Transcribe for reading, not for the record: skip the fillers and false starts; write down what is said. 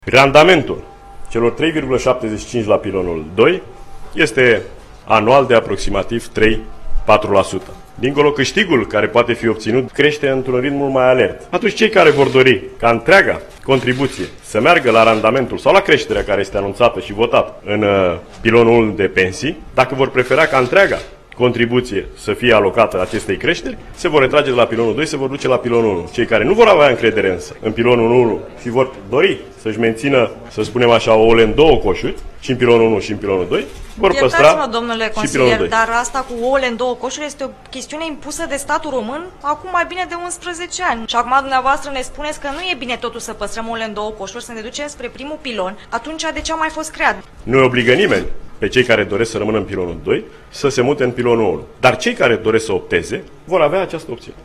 Randamentul celor 3,75 la pilonul 2 este anual de aproximativ 3-4%. Dincolo, câștigul care poate fi obținut crește într-un ritm mult mai alert. Atunci cei care vor dori ca întreaga contribuție să meargă la randamentul sau la creșterea care este anunțată și votată în pilonul de pensii, dacă vor prefera ca întreaga contribuție să fie alocată acestei creșteri, se vor retrage de la pilonul 2, se vor duce la pilonul 1. Cei care nu vor avea încredere însă în pilonul 1 și vor dori să-și mențină, să spunem așa, ouăle în două coșuri, și în pilonul 1 și în pilonul 2, vor păstra domnule și pilonul 2. Dar asta cu ouăle în două coșuri este o chestiune impusă de statul român acum mai bine de 11 ani. Și acum dumneavoastră ne spuneți că nu e bine totul să păstrăm ouăle în două coșuri, să ne ducem spre primul pilon. Atunci de ce a mai fost creat? Nu obligă nimeni pe cei care doresc să rămână în pilonul 2 să se mute în pilonul 1. Dar cei care doresc să opteze vor avea această opțiune.